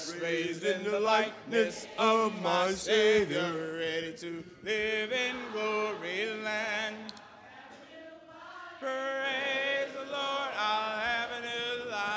raised in the likeness of my Savior, ready to live in glory land. Praise the Lord, I'll have a new life.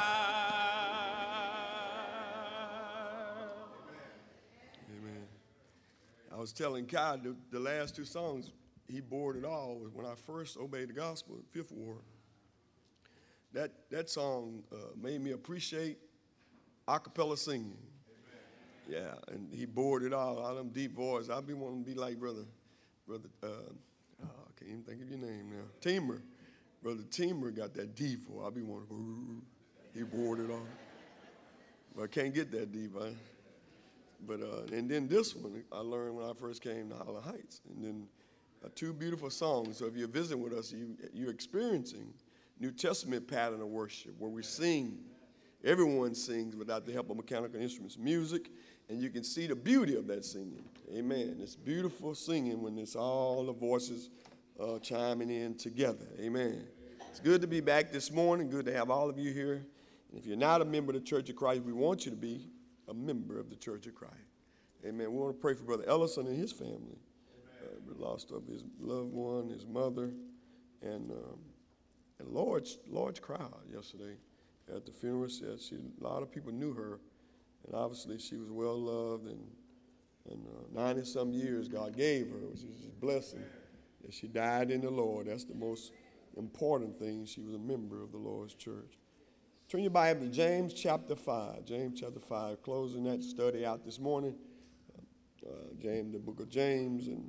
Amen. I was telling Kai the last two songs, he bore it all. When I first obeyed the gospel, Fifth Ward, that song made me appreciate a cappella singing. Amen. Yeah, and he bored it all them deep voice. I've been wanting to be like brother, I can't even think of your name now. Teamer. Brother Teamer got that deep voice. I'll be wanting to, he bored it all. But I can't get that deep, huh? But, and then this one, I learned when I first came to Highland Heights. And then two beautiful songs. So if you're visiting with us, you're experiencing New Testament pattern of worship where we sing. Everyone sings without the help of mechanical instruments, music, and you can see the beauty of that singing. Amen. It's beautiful singing when it's all the voices chiming in together. Amen. It's good to be back this morning. Good to have all of you here. And if you're not a member of the Church of Christ, we want you to be a member of the Church of Christ. Amen. We want to pray for Brother Ellison and his family. The loss of his loved one, his mother, and large crowd yesterday at the funeral. Said a lot of people knew her, and obviously she was well loved, and 90-some years God gave her, which is a blessing. That she died in the Lord. That's the most important thing. She was a member of the Lord's church. Turn your Bible to James chapter 5. James chapter 5, closing that study out this morning. The book of James, and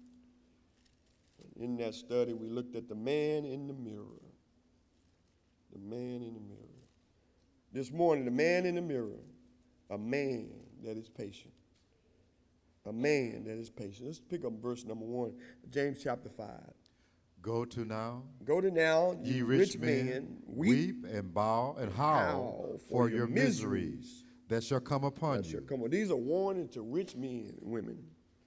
in that study we looked at the man in the mirror. The man in the mirror. This morning, the man in the mirror, a man that is patient. A man that is patient. Let's pick up verse number 1, James chapter 5. Go to now, ye rich men, weep and bow and howl for your miseries that shall come upon you. These are warnings to rich men and women.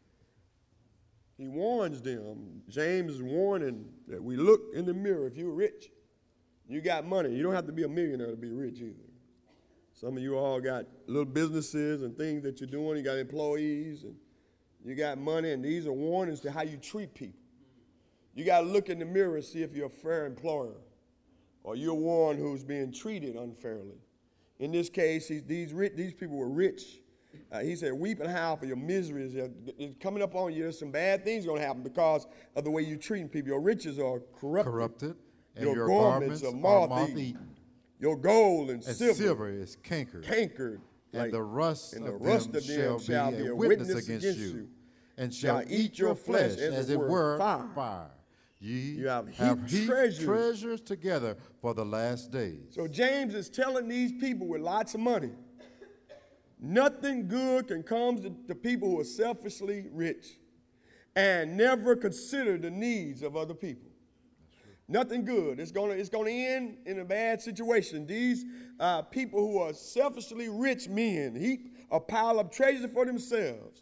He warns them. James is warning that we look in the mirror. If you're rich, you got money. You don't have to be a millionaire to be rich either. Some of you all got little businesses and things that you're doing. You got employees and you got money, and these are warnings to how you treat people. You got to look in the mirror and see if you're a fair employer or you're one who's being treated unfairly. In this case, these people were rich. He said, weep and howl for your miseries. It's coming up on you. There's some bad things going to happen because of the way you're treating people. Your riches are corrupted. And your garments are moth-eaten. Your gold and silver is cankered. And the rust of them shall be a witness against you, and shall eat your flesh as it were fire. Ye have heaped treasures together for the last days. So James is telling these people with lots of money, nothing good can come to people who are selfishly rich and never consider the needs of other people. Nothing good. It's going to end in a bad situation. These people who are selfishly rich men heap a pile of treasure for themselves.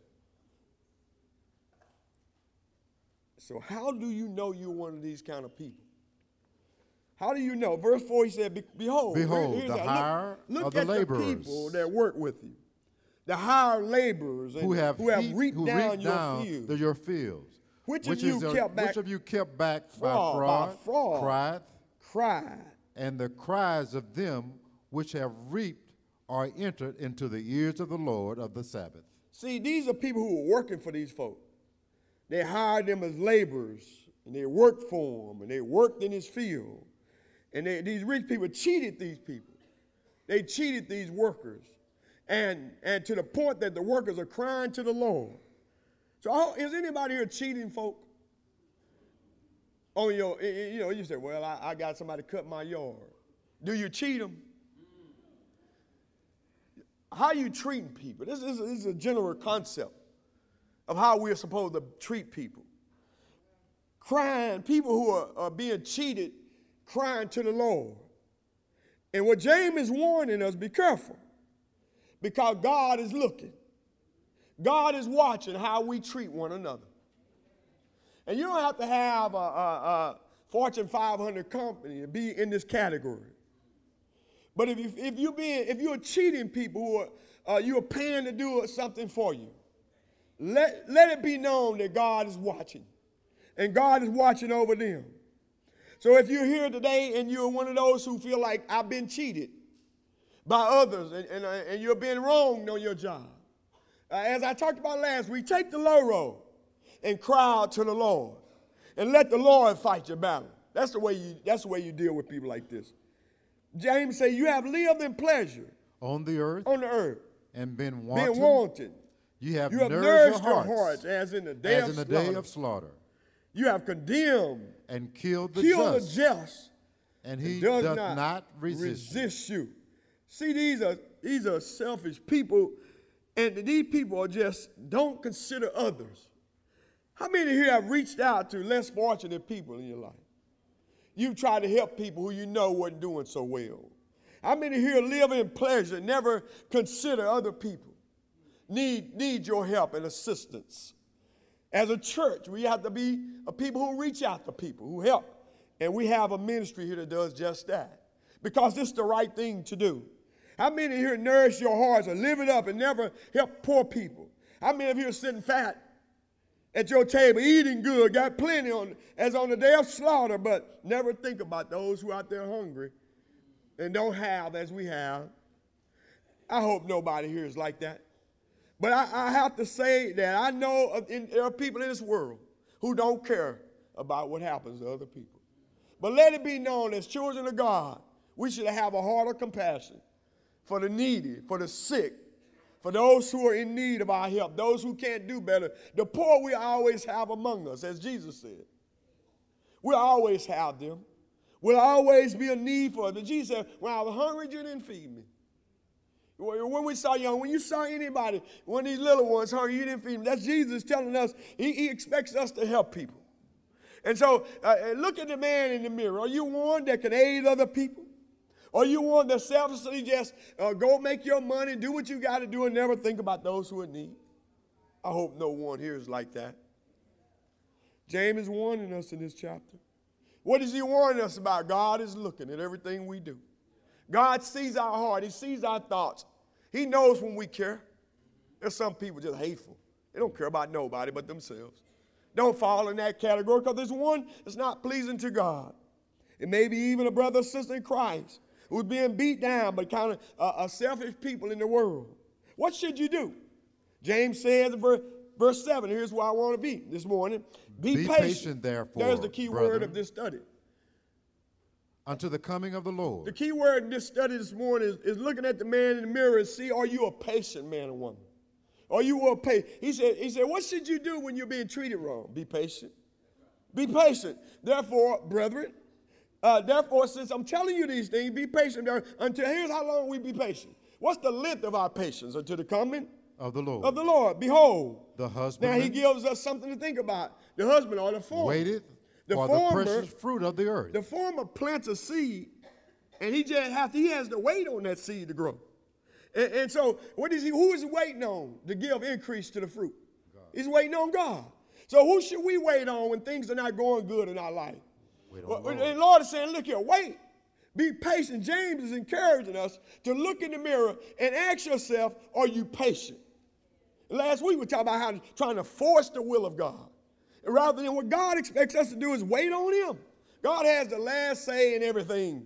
So how do you know you're one of these kind of people? How do you know? Verse 4, he said, behold, the hire of the laborers. Look at the people that work with you. The hired laborers who have reaped down your fields. Which of you kept back by fraud, cried, and the cries of them which have reaped are entered into the ears of the Lord of the Sabbath. See, these are people who are working for these folk. They hired them as laborers, and they worked for him, and they worked in his field. And these rich people cheated these people. They cheated these workers, and to the point that the workers are crying to the Lord. So is anybody here cheating folk? Oh, you say, well, I got somebody cut my yard. Do you cheat them? How are you treating people? This is a general concept of how we're supposed to treat people. Crying, people who are being cheated, crying to the Lord. And what James is warning us, be careful, because God is looking. God is watching how we treat one another. And you don't have to have a Fortune 500 company to be in this category. But if you're cheating people who are you're paying to do something for you, let it be known that God is watching, and God is watching over them. So if you're here today and you're one of those who feel like I've been cheated by others and you're being wronged on your job, as I talked about last week, take the low road and cry out to the Lord and let the Lord fight your battle. That's the way you deal with people like this. James says, you have lived in pleasure on the earth, and been wanted. You have nourished your hearts as in the day of slaughter. You have condemned and killed the just, and he does not resist you. See, these are selfish people, and these people are just don't consider others. How many here have reached out to less fortunate people in your life? You've tried to help people who you know weren't doing so well. How many here live in pleasure, never consider other people need your help and assistance? As a church, we have to be a people who reach out to people, who help. And we have a ministry here that does just that, because it's the right thing to do. How many here nourish your hearts and live it up and never help poor people? How many of you are sitting fat at your table, eating good, got plenty as on the day of slaughter, but never think about those who are out there hungry and don't have as we have? I hope nobody here is like that. But I have to say that I know there are people in this world who don't care about what happens to other people. But let it be known, as children of God, we should have a heart of compassion for the needy, for the sick, for those who are in need of our help, those who can't do better. The poor we always have among us, as Jesus said. We'll always have them. We'll always be a need for them. Jesus said, when I was hungry, you didn't feed me. When we saw young, when you saw anybody, one of these little ones hungry, you didn't feed them. That's Jesus telling us he expects us to help people. And so look at the man in the mirror. Are you one that can aid other people? Are you one that selfishly just go make your money, do what you got to do, and never think about those who are in need? I hope no one here is like that. James is warning us in this chapter. What is he warning us about? God is looking at everything we do. God sees our heart. He sees our thoughts. He knows when we care. There's some people just hateful. They don't care about nobody but themselves. Don't fall in that category, because there's one that's not pleasing to God. It may be even a brother or sister in Christ who's being beat down by kind of selfish people in the world. What should you do? James says in verse 7, here's where I want to be this morning. Be patient, therefore. There's the key word of this study. Unto the coming of the Lord. The key word in this study this morning is looking at the man in the mirror and see, are you a patient man or woman? Are you a patient? He said, what should you do when you're being treated wrong? Be patient. Be patient. Therefore, brethren, since I'm telling you these things, be patient. Here's how long we be patient. What's the length of our patience? Until the coming of the Lord. Of the Lord. Behold. The husbandman. Now he gives us something to think about. The husband or the farmer. Waited for the precious fruit of the earth. The farmer plants a seed, and he has to wait on that seed to grow. And so who is he waiting on to give increase to the fruit? God. He's waiting on God. So who should we wait on when things are not going good in our life? And the Lord is saying, look here, wait. Be patient. James is encouraging us to look in the mirror and ask yourself, are you patient? Last week we talked about how trying to force the will of God. And rather than what God expects us to do is wait on him. God has the last say in everything.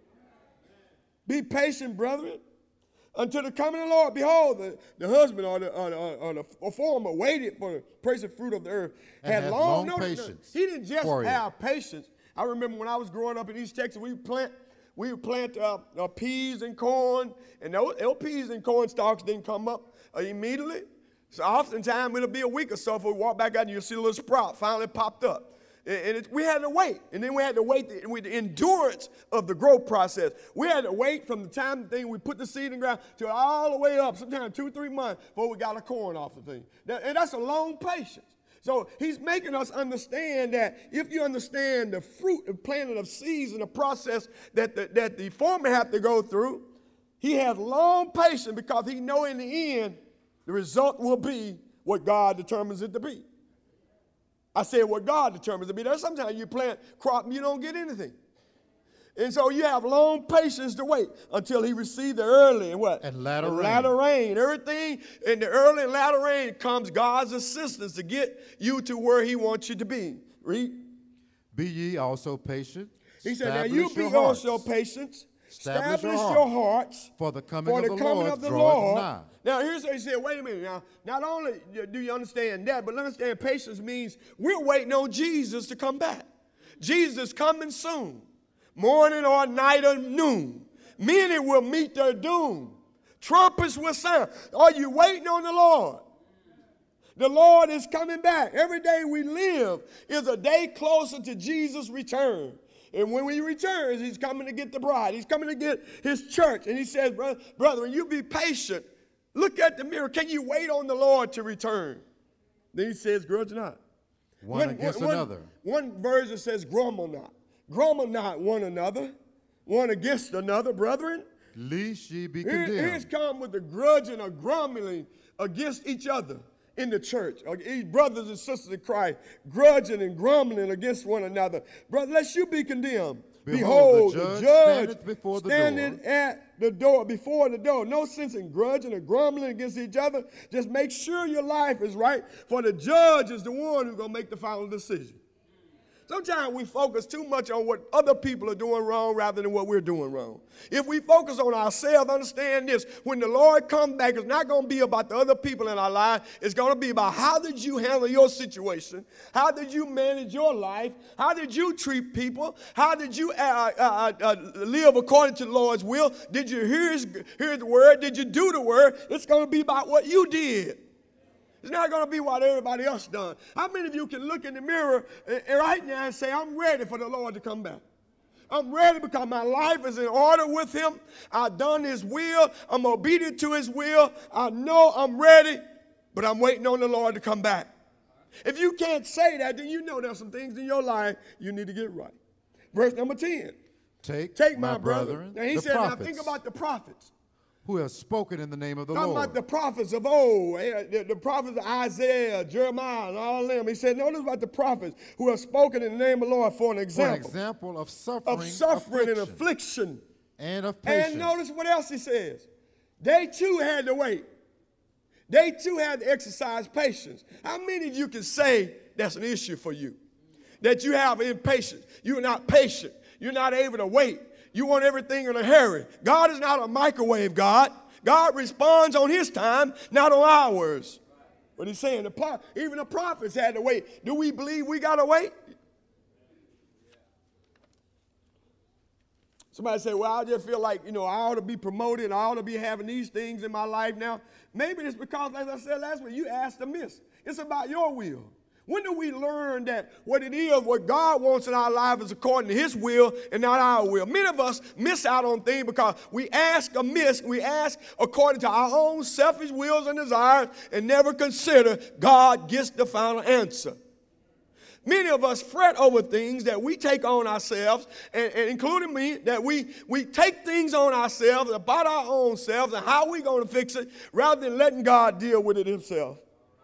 Be patient, brethren, until the coming of the Lord. Behold, the husband or the farmer waited for the precious fruit of the earth. Had long patience. He didn't just have patience. I remember when I was growing up in East Texas, we would plant peas and corn, and those peas and corn stalks didn't come up immediately. So oftentimes it'll be a week or so before we walk back out and you'll see a little sprout finally popped up. And we had to wait. And then we had to wait with the endurance of the growth process. We had to wait from the time we put the seed in the ground to all the way up, sometimes 2-3 months before we got a corn off the thing. And that's a long patience. So he's making us understand that if you understand the fruit of planting of seeds and the process that the farmer had to go through, he has long patience because he knows in the end the result will be what God determines it to be. I said what God determines it to be. There's sometimes you plant crop and you don't get anything. And so you have long patience to wait until he received the early and what? And latter rain. Latter rain. Everything in the early and latter rain comes God's assistance to get you to where he wants you to be. Read. Be ye also patient. He said, now you be also patient. Establish your hearts for the coming of the Lord. Nigh. Now, here's what he said. Wait a minute. Now, not only do you understand that, but understand patience means we're waiting on Jesus to come back. Jesus is coming soon. Morning or night or noon. Many will meet their doom. Trumpets will sound. Are you waiting on the Lord? The Lord is coming back. Every day we live is a day closer to Jesus' return. And when he returns, he's coming to get the bride. He's coming to get his church. And he says, brother, you be patient. Look at the mirror. Can you wait on the Lord to return? Then he says, grudge not. One against another. One version says, grumble not. Grumble not one another, one against another, brethren. Lest ye be condemned. Here's come with the grudging or grumbling against each other in the church. Brothers and sisters in Christ, grudging and grumbling against one another. Brother, lest you be condemned. Behold, the judge standing at the door, before the door. No sense in grudging or grumbling against each other. Just make sure your life is right, for the judge is the one who's going to make the final decision. Sometimes we focus too much on what other people are doing wrong rather than what we're doing wrong. If we focus on ourselves, understand this, when the Lord comes back, it's not going to be about the other people in our life. It's going to be about how did you handle your situation? How did you manage your life? How did you treat people? How did you live according to the Lord's will? Did you hear the word? Did you do the word? It's going to be about what you did. It's not going to be what everybody else done. How many of you can look in the mirror right now and say, I'm ready for the Lord to come back? I'm ready because my life is in order with him. I've done his will. I'm obedient to his will. I know I'm ready, but I'm waiting on the Lord to come back. If you can't say that, then you know there's some things in your life you need to get right. Verse number 10. Take my brethren. Now he said, now think about the prophets. Who has spoken in the name of the Lord. Talking about the prophets of old, the prophets of Isaiah, Jeremiah, and all of them. He said, notice about the prophets who have spoken in the name of the Lord for an example. For an example of suffering, and affliction. And of patience. And notice what else he says. They too had to wait. They too had to exercise patience. How many of you can say that's an issue for you? That you have impatience. You're not patient. You're not able to wait. You want everything in a hurry. God is not a microwave God. God responds on his time, not on ours. But he's saying even the prophets had to wait. Do we believe we got to wait? Somebody say, well, I just feel like, I ought to be promoted. I ought to be having these things in my life now. Maybe it's because, as I said last week, you asked amiss. It's about your will. When do we learn that what God wants in our life is according to his will and not our will? Many of us miss out on things because we ask amiss. We ask according to our own selfish wills and desires and never consider God gets the final answer. Many of us fret over things that we take on ourselves, and including me, that we take things on ourselves about our own selves and how we're going to fix it rather than letting God deal with it himself.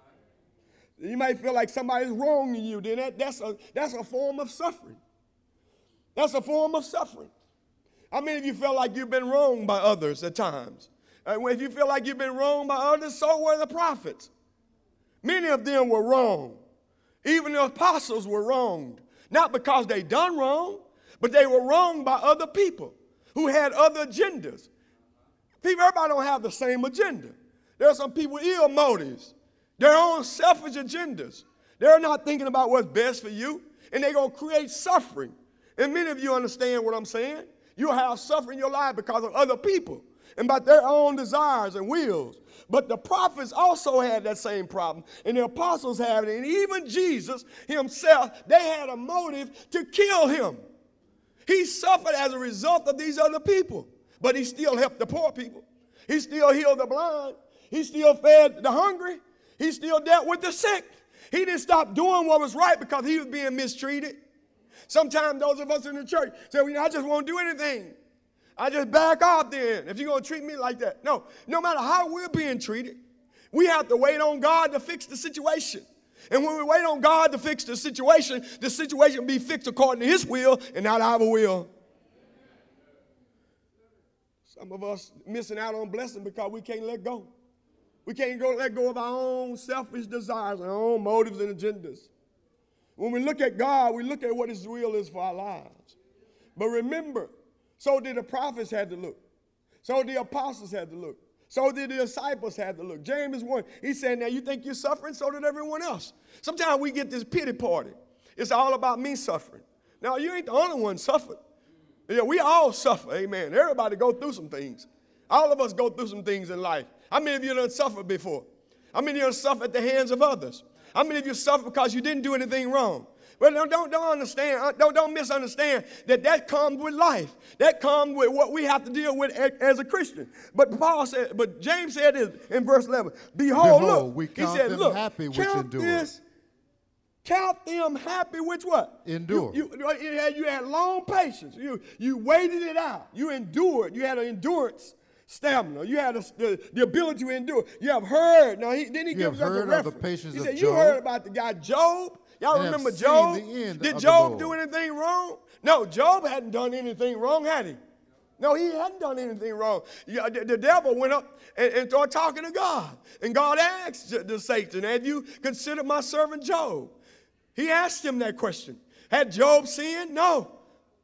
You might feel like somebody's wronging you. Then that's a form of suffering. That's a form of suffering. How many of you feel like you've been wronged by others at times? If you feel like you've been wronged by others, so were the prophets. Many of them were wrong. Even the apostles were wronged. Not because they done wrong, but they were wronged by other people who had other agendas. Everybody don't have the same agenda. There are some people with ill motives. Their own selfish agendas. They're not thinking about what's best for you, and they're going to create suffering. And many of you understand what I'm saying. You'll have suffering in your life because of other people and about their own desires and wills. But the prophets also had that same problem, and the apostles had it, and even Jesus himself, they had a motive to kill him. He suffered as a result of these other people, but he still helped the poor people. He still healed the blind. He still fed the hungry. He still dealt with the sick. He didn't stop doing what was right because he was being mistreated. Sometimes those of us in the church say, I just won't do anything. I just back off then if you're going to treat me like that. No matter how we're being treated, we have to wait on God to fix the situation. And when we wait on God to fix the situation will be fixed according to his will and not our will. Some of us missing out on blessing because we can't let go. We can't let go of our own selfish desires, our own motives and agendas. When we look at God, we look at what his will is for our lives. But remember, so did the prophets had to look. So the apostles had to look. So did the disciples had to look. James is one. He said, now you think you're suffering? So did everyone else. Sometimes we get this pity party. It's all about me suffering. Now, you ain't the only one suffering. Yeah, we all suffer, amen. Everybody go through some things. All of us go through some things in life. How many of you done suffered before? How many of you suffered at the hands of others? How many of you suffer because you didn't do anything wrong? Well, don't understand, don't misunderstand that comes with life. That comes with what we have to deal with as a Christian. But James said this in verse 11. Behold, look, we count them happy which endure. Count them happy which what? Endure. You had long patience. You waited it out. You endured. You had an endurance stamina. You had the ability to endure. You have heard. Now, then he gives us a reference. Of the patience he of said, Job. You heard about the guy Job. Y'all remember Job? Did Job do anything wrong? No, Job hadn't done anything wrong, had he? No, he hadn't done anything wrong. The devil went up and started talking to God. And God asked the Satan, have you considered my servant Job? He asked him that question. Had Job sinned? No.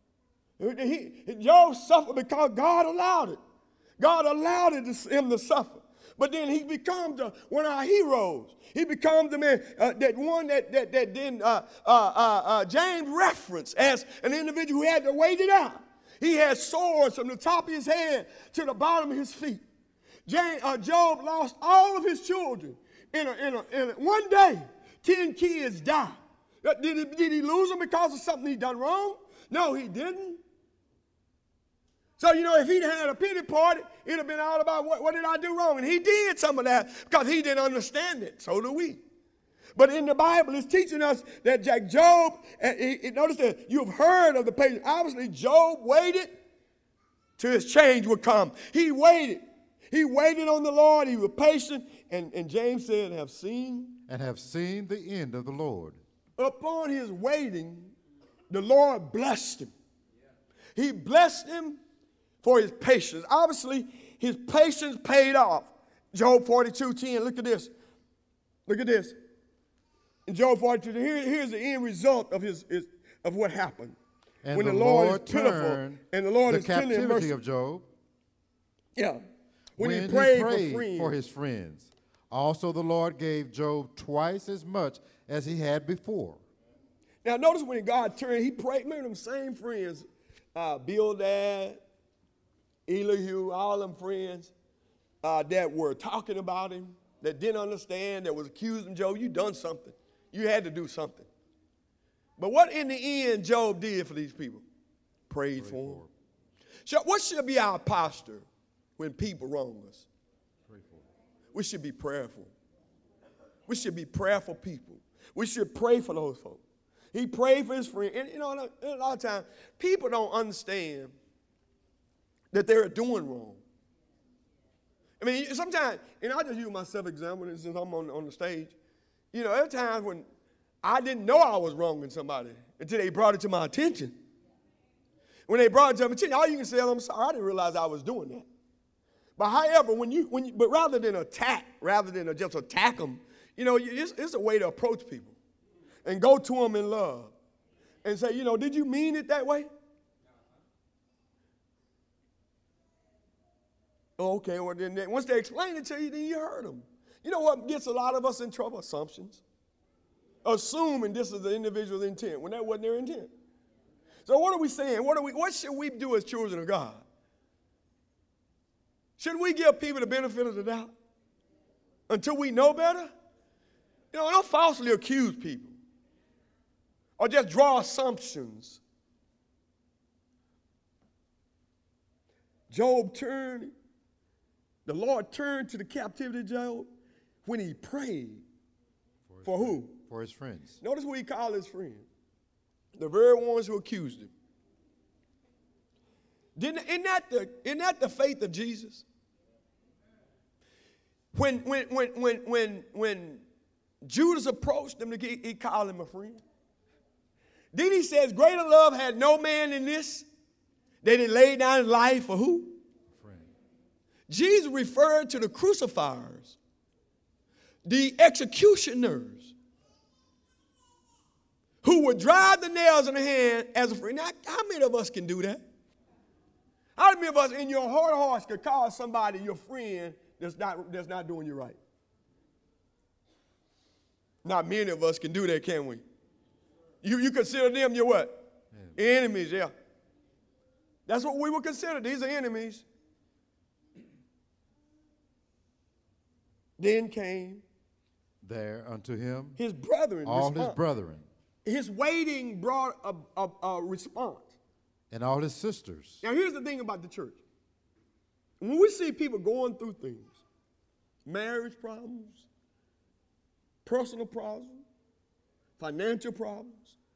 Job suffered because God allowed it. God allowed him to suffer. But then he becomes one of our heroes. He becomes the man, that then James referenced as an individual who had to wait it out. He had swords from the top of his head to the bottom of his feet. Job lost all of his children in one day. 10 kids died. Did he lose them because of something he done wrong? No, he didn't. So, if he'd had a pity party, it'd have been all about what did I do wrong? And he did some of that because he didn't understand it. So do we. But in the Bible, it's teaching us that Job, notice that you've heard of the patience. Obviously, Job waited till his change would come. He waited. He waited on the Lord. He was patient. And James said, have seen. And have seen the end of the Lord. Upon his waiting, the Lord blessed him. He blessed him for his patience. Obviously, his patience paid off. Job 42:10. Look at this. Look at this. In Job 42, here's the end result of what happened. And when the Lord is pitiful and the Lord is tender and merciful. Of Job. Yeah. When he prayed for his friends. Also, the Lord gave Job twice as much as he had before. Now, notice when God turned, he prayed. Remember them same friends, Bildad, Elihu, all them friends that were talking about him, that didn't understand, that was accusing Job. You done something. You had to do something. But what in the end Job did for these people? Prayed for them. So what should be our posture when people wrong us? Pray for them. We should be prayerful. We should be prayerful people. We should pray for those folks. He prayed for his friend. And, a lot of times, people don't understand that they're doing wrong. I mean, sometimes, and I'll just use myself example since I'm on the stage. There are times when I didn't know I was wronging somebody until they brought it to my attention. When they brought it to my attention, all you can say is, I'm sorry, I didn't realize I was doing that. But however, but rather than just attack them, it's a way to approach people and go to them in love and say, did you mean it that way? Okay, well then once they explain it to you, then you heard them. You know what gets a lot of us in trouble? Assumptions. Assuming this is the individual's intent when that wasn't their intent. So what are we saying? What should we do as children of God? Should we give people the benefit of the doubt until we know better? Don't falsely accuse people or just draw assumptions. The Lord turned to the captivity of Job when he prayed. For who? For his friends. Notice what he called his friends. The very ones who accused him. Isn't that the faith of Jesus? When Judas approached him, he called him a friend. Then he says, greater love had no man than this, that he laid down his life for who? Friends. Jesus referred to the crucifiers, the executioners, who would drive the nails in the hand as a friend. Now, how many of us can do that? How many of us in your heart of hearts could call somebody your friend that's not doing you right? Not many of us can do that, can we? You consider them your what? Yeah. Enemies, yeah. That's what we would consider. These are enemies. Then came there unto him his brethren. All his brethren. His waiting brought a response. And all his sisters. Now here's the thing about the church. When we see people going through things, marriage problems, personal problems, financial problems,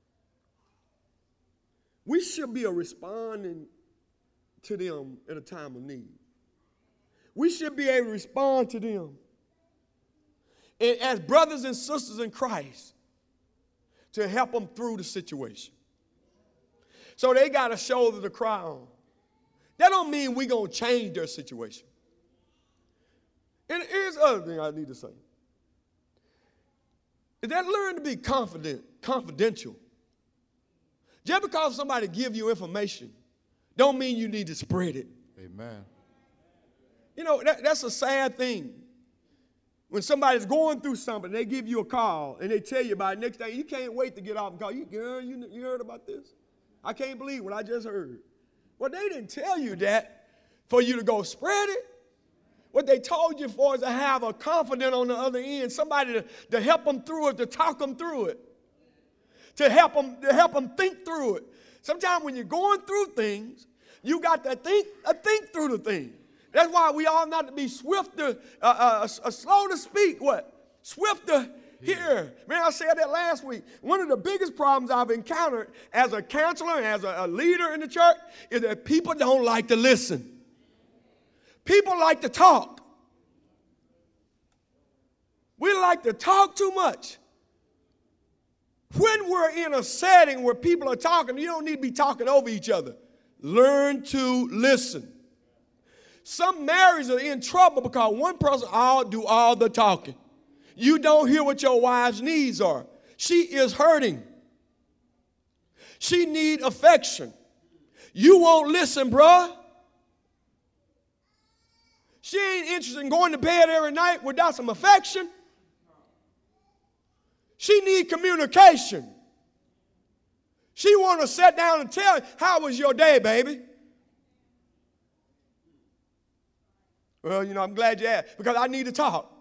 we should be responding to them at a time of need. We should be able to respond to them and as brothers and sisters in Christ to help them through the situation. So they got to shoulder the crown. That don't mean we're going to change their situation. And here's the other thing I need to say. Is that learn to be confidential. Just because somebody give you information don't mean you need to spread it. Amen. You know, that's a sad thing. When somebody's going through something, they give you a call and they tell you about it. Next thing, you can't wait to get off and call. Girl, you heard about this? I can't believe what I just heard. Well, they didn't tell you that for you to go spread it. What they told you for is to have a confidant on the other end, somebody to help them through it, to talk them through it, to help them think through it. Sometimes when you're going through things, you got to think through the thing. That's why we all not to be swift to, slow to speak, what? Swift to hear. Man, I said that last week. One of the biggest problems I've encountered as a counselor and as a leader in the church is that people don't like to listen. People like to talk. We like to talk too much. When we're in a setting where people are talking, you don't need to be talking over each other. Learn to listen. Some marriages are in trouble because one person do all the talking. You don't hear what your wife's needs are. She is hurting. She needs affection. You won't listen, bruh. She ain't interested in going to bed every night without some affection. She needs communication. She want to sit down and tell you, how was your day, baby? Well, you know, I'm glad you asked because I need to talk.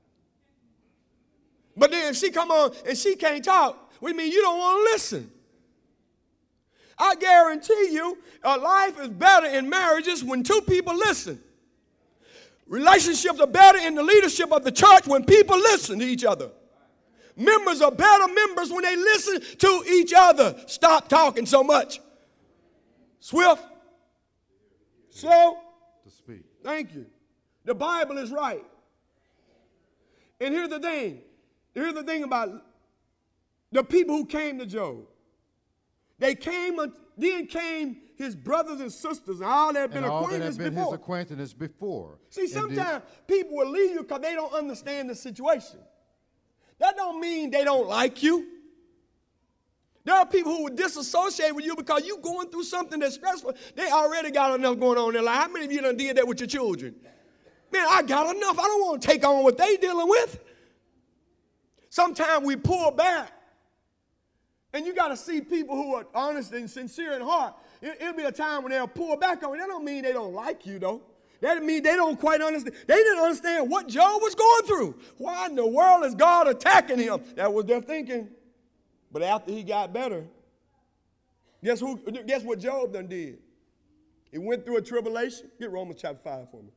But then if she come on and she can't talk, we mean you don't want to listen. I guarantee you, life is better in marriages when two people listen. Relationships are better in the leadership of the church when people listen to each other. Members are better members when they listen to each other. Stop talking so much. Swift. Slow. To speak. Thank you. The Bible is right. And here's the thing. Here's the thing about the people who came to Job. They came, then came his brothers and sisters and all that had been acquaintances before. See, sometimes people will leave you because they don't understand the situation. That don't mean they don't like you. There are people who would disassociate with you because you're going through something that's stressful. They already got enough going on in their life. How many of you done did that with your children? Man, I got enough. I don't want to take on what they dealing with. Sometimes we pull back. And you got to see people who are honest and sincere in heart. It'll be a time when they'll pull back on you. That don't mean they don't like you, though. That mean they don't quite understand. They didn't understand what Job was going through. Why in the world is God attacking him? That was their thinking. But after he got better, guess what Job done did? He went through a tribulation. Get Romans chapter 5 for me.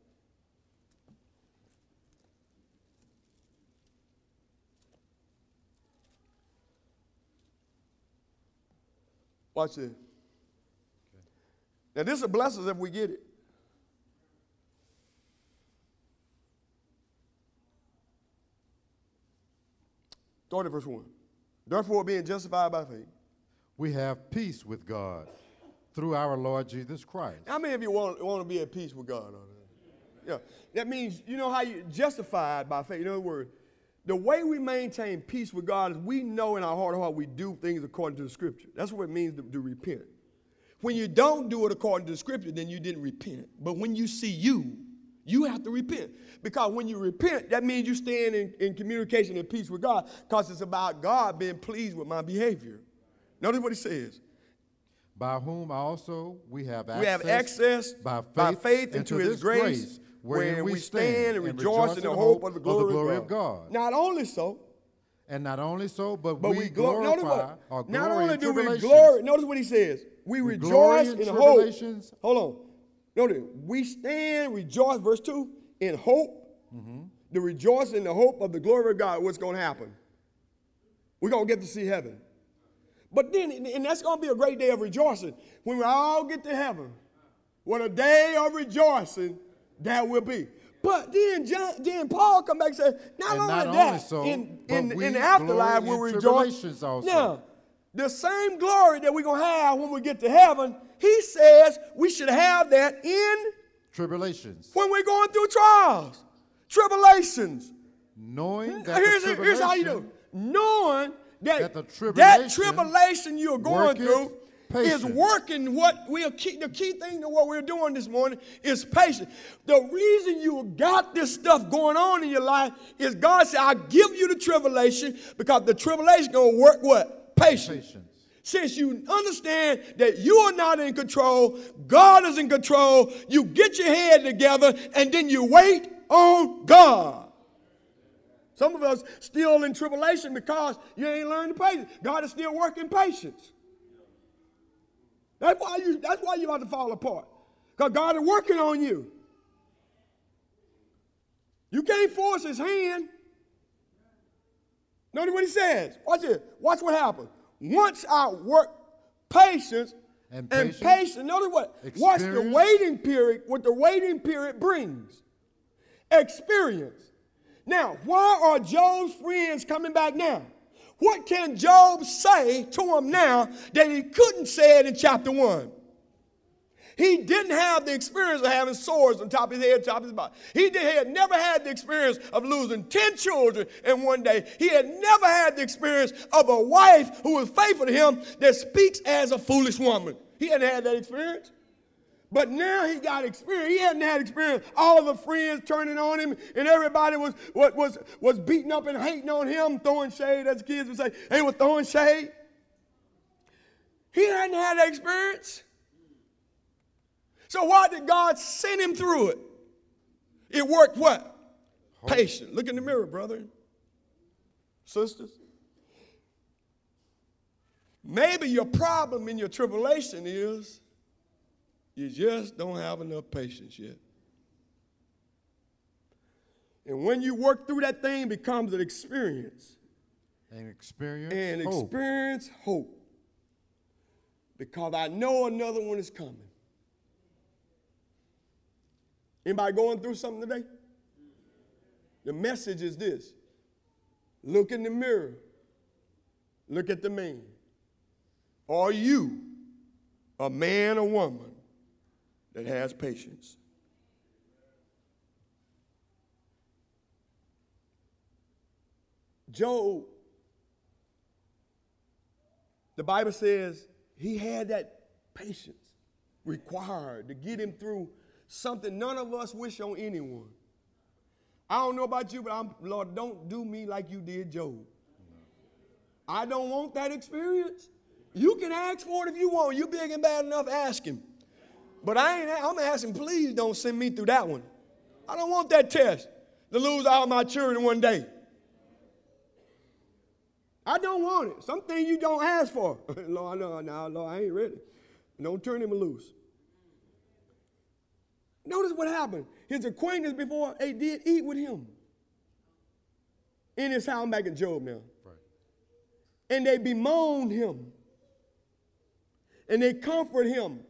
Watch this. Now, this will bless us if we get it. Start at verse 1. Therefore, being justified by faith, we have peace with God through our Lord Jesus Christ. How many of you want to be at peace with God? Yeah. That means, you know how you justified by faith. In other words, the way we maintain peace with God is we know in our heart of heart we do things according to the Scripture. That's what it means to repent. When you don't do it according to the Scripture, then you didn't repent. But when you see you have to repent. Because when you repent, that means you stand in communication and peace with God, because it's about God being pleased with my behavior. Notice what he says. By whom also we have access by faith into his grace, wherein we stand and rejoice in the hope of the glory of God. Not only so, but we glorify our glory. Not only do we glory, notice what he says. We rejoice in hope. Hold on. Notice, we stand, rejoice, verse 2, in hope. Mm-hmm. The rejoice in the hope of the glory of God. What's going to happen? We're going to get to see heaven. But then, and that's going to be a great day of rejoicing. When we all get to heaven, what a day of rejoicing that will be. But then Paul come back and say, not only that, in the afterlife we'll rejoice. Also. Now, the same glory that we're going to have when we get to heaven, he says we should have that in tribulations. When we're going through trials, tribulations. Knowing that here's how you do. Knowing that tribulation you're going through is working the key thing to what we're doing this morning is patience. The reason you got this stuff going on in your life is God said, I'll give you the tribulation because the tribulation is going to work what? Patience. Since you understand that you are not in control, God is in control, you get your head together and then you wait on God. Some of us still in tribulation because you ain't learned patience. God is still working patience. That's why you're about to fall apart. Because God is working on you. You can't force his hand. Notice what he says. Watch it. Watch what happens. Once I work patience and patience. Notice what? Watch the waiting period, what the waiting period brings. Experience. Now, why are Job's friends coming back now? What can Job say to him now that he couldn't say it in chapter 1? He didn't have the experience of having swords on top of his head, top of his body. He had never had the experience of losing 10 children in one day. He had never had the experience of a wife who was faithful to him that speaks as a foolish woman. He hadn't had that experience. But now he got experience. He hadn't had experience. All the friends turning on him, and everybody was beating up and hating on him, throwing shade, as the kids would say. They were throwing shade. He hadn't had that experience. So why did God send him through it? It worked what? Patience. Look in the mirror, brother. Sisters. Maybe your problem in your tribulation is you just don't have enough patience yet. And when you work through that thing, it becomes an experience. Experience hope. Because I know another one is coming. Anybody going through something today? The message is this. Look in the mirror. Look at the man. Are you a man or woman that has patience? Job, the Bible says he had that patience required to get him through something none of us wish on anyone. I don't know about you, but Lord, don't do me like you did Job. I don't want that experience. You can ask for it if you want. You big and bad enough, ask him. But I'm asking, please don't send me through that one. I don't want that test to lose all my children one day. I don't want it. Something you don't ask for. Lord, no, Lord, I ain't ready. Don't turn him loose. Notice what happened. His acquaintance before they did eat with him. In his house, I'm back in Job now. Right. And they bemoaned him. And they comfort him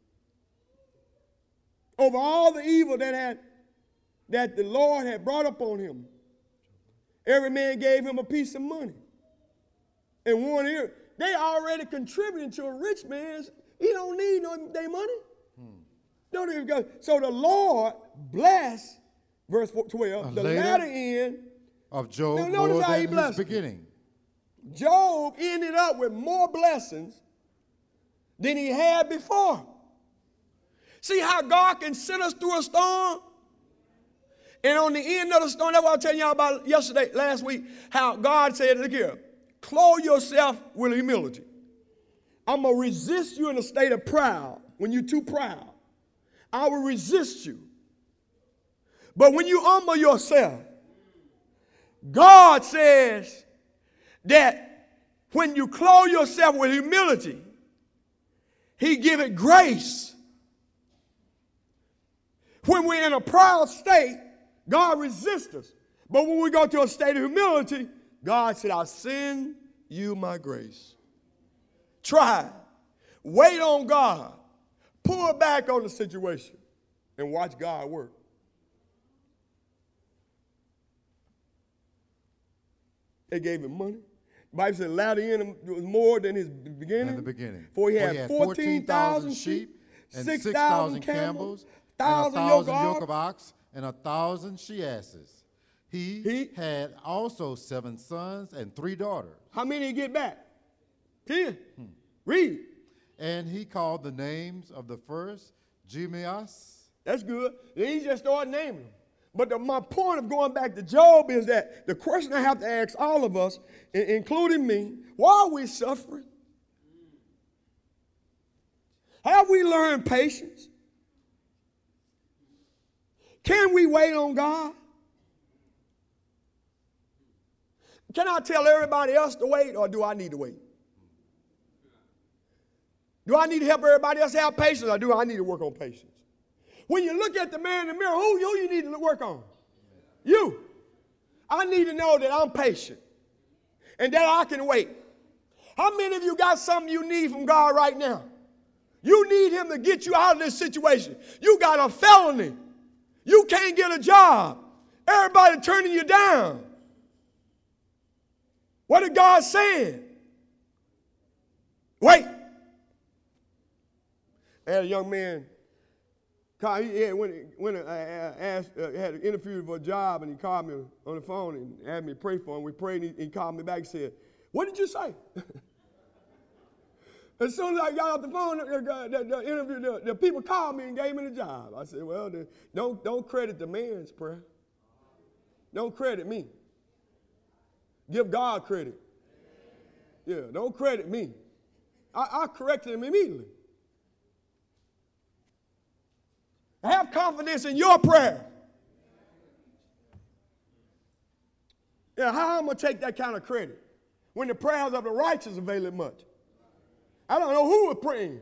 over all the evil that the Lord had brought upon him. Every man gave him a piece of money. And one here, they already contributing to a rich man's. He don't need their money. Don't even go. So the Lord blessed, verse 12, the latter end of Job. Now, notice how he blessed beginning. Job ended up with more blessings than he had before. See how God can send us through a storm? And on the end of the storm, that's what I was telling y'all about last week, how God said, look here, clothe yourself with humility. I'm going to resist you in a state of pride. When you're too proud, I will resist you. But when you humble yourself, God says that when you clothe yourself with humility, he give it grace. When we're in a proud state, God resists us. But when we go to a state of humility, God said, I'll send you my grace. Try. Wait on God. Pull back on the situation and watch God work. They gave him money. The Bible said latter end was more than his beginning. In the beginning. For he had 14,000 sheep, 6,000 camels, 1,000 yoke of ox, and 1,000 she-asses. He had also 7 sons and 3 daughters. How many did he get back? 10. Read. And he called the names of the first Jimeas. That's good. Then he just started naming them. But my point of going back to Job is that the question I have to ask all of us, including me, why are we suffering? Have we learned patience? Can we wait on God? Can I tell everybody else to wait, or do I need to wait? Do I need to help everybody else have patience, or do I need to work on patience? When you look at the man in the mirror, who you need to work on? You. I need to know that I'm patient and that I can wait. How many of you got something you need from God right now? You need him to get you out of this situation. You got a felony. You can't get a job. Everybody turning you down. What is God saying? Wait. I had a young man, he had had an interview for a job, and he called me on the phone and had me pray for him. We prayed, and he called me back and said, what did you say? As soon as I got off the phone, the interview, the people called me and gave me the job. I said, well, don't credit the man's prayer. Don't credit me. Give God credit. Yeah, don't credit me. I corrected him immediately. Have confidence in your prayer. Yeah, how am I going to take that kind of credit when the prayers of the righteous avail it much? I don't know who was praying.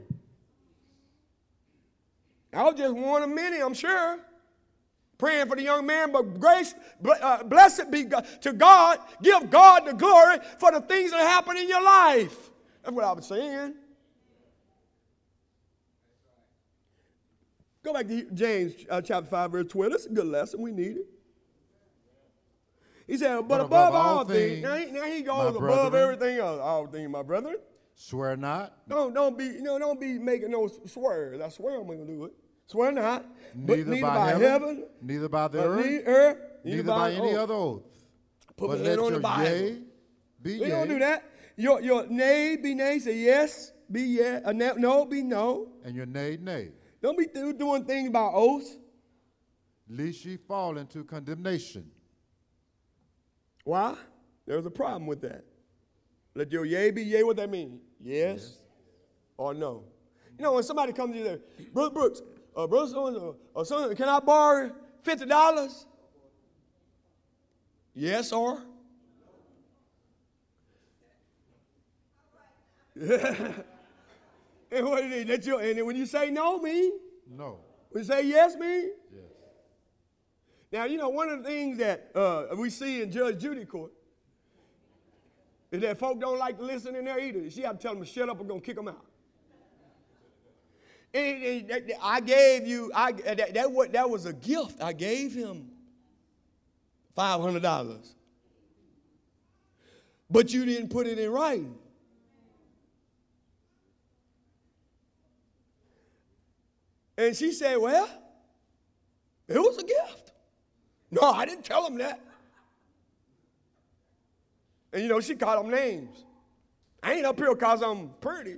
I was just one of many, I'm sure, praying for the young man, but grace, blessed be God, to God, give God the glory for the things that happen in your life. That's what I was saying. Go back to James chapter 5, verse 12. That's a good lesson. We need it. He said, but above all things, now he goes above everything else. All things, my brethren. Swear not. Don't be making no swears. I swear I'm going to do it. Swear not. Neither by heaven, neither by the earth, neither by any other oath. Put my hand on the Bible. Yea be yea. We don't do that. Your nay be nay. Say yes, be yes. No, be no. And your nay, nay. Don't be doing things by oaths. Lest ye fall into condemnation. Why? There's a problem with that. Let your yea be yea. What that mean? Yes or no. You know, when somebody comes to you there, Brother Brooks, Brother so-and-so, or son, can I borrow $50? Yes or? And what it is, and then when you say no, mean? No. When you say yes, mean? Yes. Now, you know, one of the things that we see in Judge Judy court is that folk don't like to listen in there either. She have to tell them to shut up or going to kick them out. And I gave you, that was a gift. I gave him $500. But you didn't put it in writing. And she said, well, it was a gift. No, I didn't tell him that. And, you know, she called them names. I ain't up here because I'm pretty.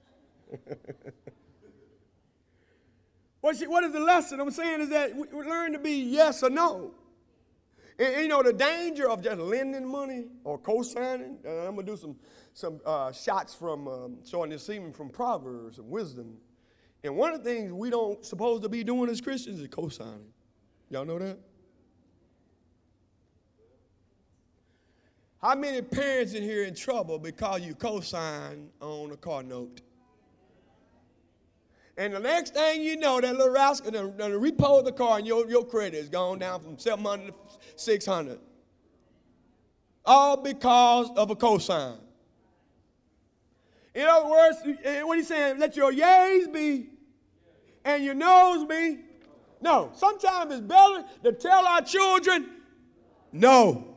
What is the lesson I'm saying is that we learn to be yes or no. And you know, the danger of just lending money or co-signing, I'm going to do some shots from showing this evening from Proverbs and wisdom. And one of the things we don't supposed to be doing as Christians is co-signing. Y'all know that? How many parents in here in trouble because you co-sign on a car note? And the next thing you know, that little rascal done repoed the car and your credit has gone down from 700 to 600. All because of a cosign. In other words, what he's saying, let your yays be and your no's be. No. Sometimes it's better to tell our children no.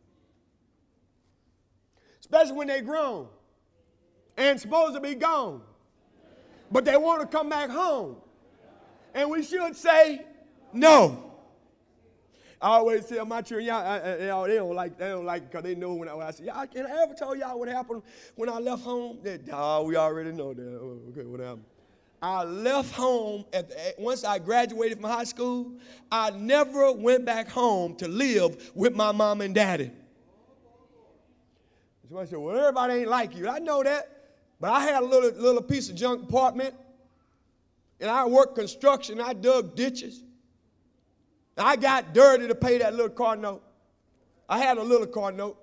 Especially when they're grown and supposed to be gone. But they want to come back home. And we should say no. I always tell my children, y'all, they don't like it because they know when I say, y'all, can I ever tell y'all what happened when I left home? We already know that. Oh, okay, what happened? I left home, once I graduated from high school, I never went back home to live with my mom and daddy. Somebody said, well, everybody ain't like you. I know that. But I had a little piece of junk apartment, and I worked construction. I dug ditches. I got dirty to pay that little car note. I had a little car note.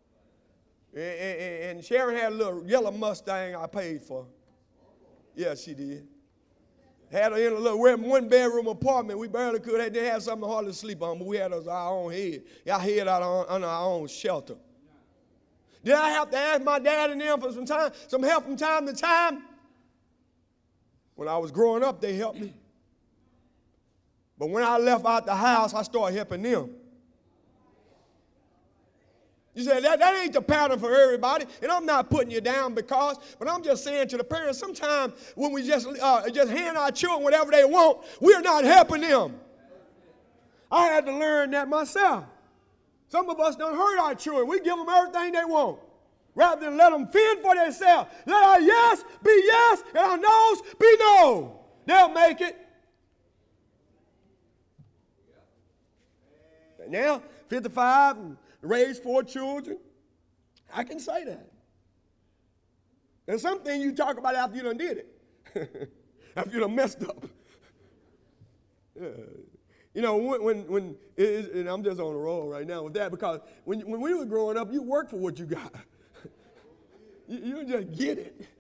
And Sharon had a little yellow Mustang I paid for. Yeah, she did. Had her in a little one-bedroom apartment. We barely could. They didn't have something hard to sleep on, but we had our own head. Our head out under our own shelter. Did I have to ask my dad and them for some help from time to time? When I was growing up, they helped me. But when I left out the house, I started helping them. You say, that ain't the pattern for everybody, and I'm not putting you down but I'm just saying to the parents, sometimes when we just hand our children whatever they want, we're not helping them. I had to learn that myself. Some of us don't hurt our children. We give them everything they want rather than let them fend for themselves. Let our yes be yes and our no's be no. They'll make it. Now, 55 and raised 4 children, I can say that. There's something you talk about after you done did it, after you done messed up. Yeah. You know, when and I'm just on a roll right now with that because when we were growing up, you worked for what you got. You just get it.